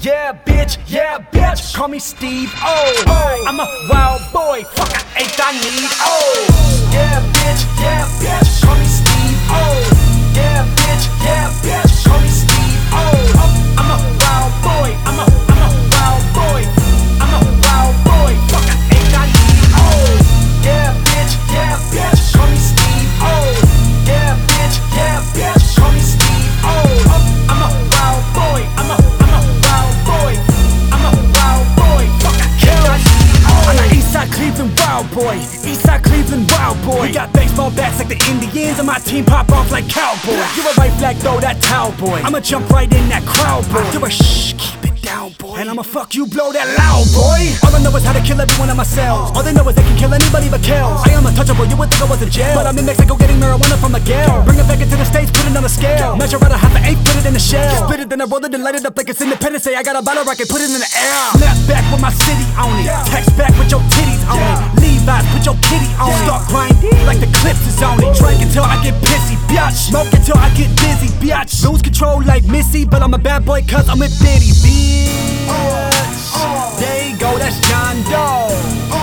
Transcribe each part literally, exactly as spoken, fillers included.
Yeah, bitch, yeah, bitch, call me Steve O. Oh, I'm a wild boy, fuck, I ain't I need. Oh, yeah, bitch, yeah, bitch, call me Steve O. Yeah, bitch, yeah, bitch, call me Steve O. Oh, I'm a wild boy, I'm a, I'm a wild boy. I'm a wild boy, fuck, I ain't I need. Oh, yeah, bitch, yeah, bitch, call me Steve O. Yeah, bitch, yeah, bitch, call me Steve O. Oh, I'm a wild boy, I'm a, I'm a wild boy. I'm a wild boy, fuck, I ain't I need. Oh, I'm an Eastside Cleveland wild boy. Eastside Cleveland wild boy. We got baseball bats like the Indians, and my team pop off like cowboys. You're a right flag, throw that towel, boy. I'ma jump right in that crowd, boy. You're a shh, keep it down, boy. And I'ma fuck you, blow that loud, boy. All I know is how to kill everyone in my cells. All they know is they can kill anybody but kills. I am untouchable, you would think I was in jail, but I'm in Mexico getting marijuana from Miguel. Bring it back into the States, put it on a scale. Measure out a half an eighth, put it in a shell. Split it, then I roll it and light it up like it's Independence Day. I got a bottle rocket, put it in the air. Snap back with my city on it. Text back with your titties on it. Levi's, put your kitty on it. Start grinding like the clips is on it. Drink until I get pissy, biatch. Smoke until I get dizzy, biatch. Lose control like Missy, but I'm a bad boy cause I'm with Diddy, bitch. There you go, that's John Doe.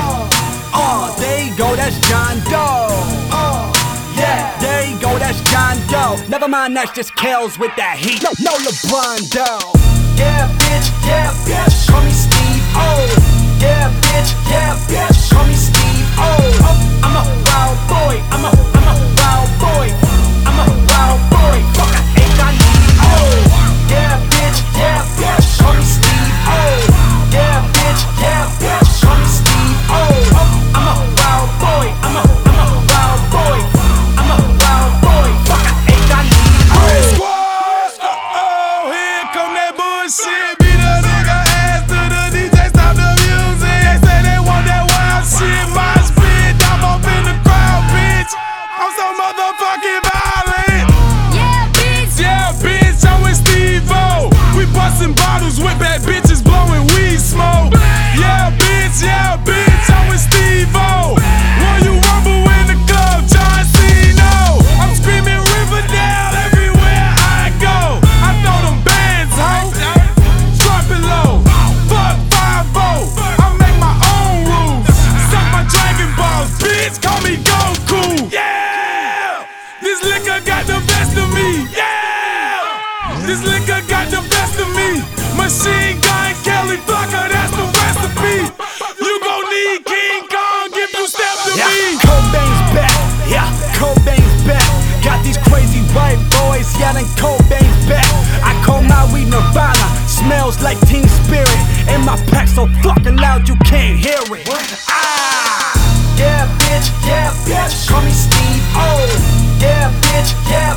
Uh, there you go, that's John Doe. Yeah, there you go, that's John Doe. Never mind, that's just Kells with that heat. No, no LeBron Doe. Yeah, bitch, yeah, bitch, call me Steve O. Yeah, bitch, yeah, bitch, call me Steve O. Oh, I'm a wild boy, I'm a, I'm a wild boy. I'm a wild boy, fuck, I ain't I need. Oh, yeah, bitch, yeah, bitch, call me Steve O. Yeah, bitch, yeah, bitch, call me Steve O. Oh, I'm a wild boy, I'm a, I'm a wild boy. I'm a wild boy, fuck, I ain't I need. Oh, squad, uh-oh, here come that bullshit. Beat a nigga ass to the D J, stop the music. They say they want that wild shit. My spit, I'm up in the crowd, bitch. I'm so motherfucking violent. Yeah, bitch. Yeah, bitch, I'm with Steve-O. We bustin' bottles with bad bitches blowing weed smoke. Yeah, bitch, yeah, bitch, I'm with Steve-O. Will you rumble in the club, John Cena? I'm screaming Riverdale everywhere I go. I throw them bands, ho. Drop it low. Fuck five oh. I make my own rules. Suck my Dragon Balls, bitch, call me Goku. Yeah! This liquor got the best of me. Yeah! This liquor got the best of me. Machine Gun Kelly Flocker, that's the recipe. You gon' need King Kong if you step to yeah, me. Cobain's back, yeah, Cobain's back. Got these crazy white boys yelling Cobain's back. I call my weed Nirvana, smells like Teen Spirit. And my pack so fucking loud you can't hear it. Ah, yeah, bitch, yeah, bitch, call me Steve O. Yeah, bitch, yeah,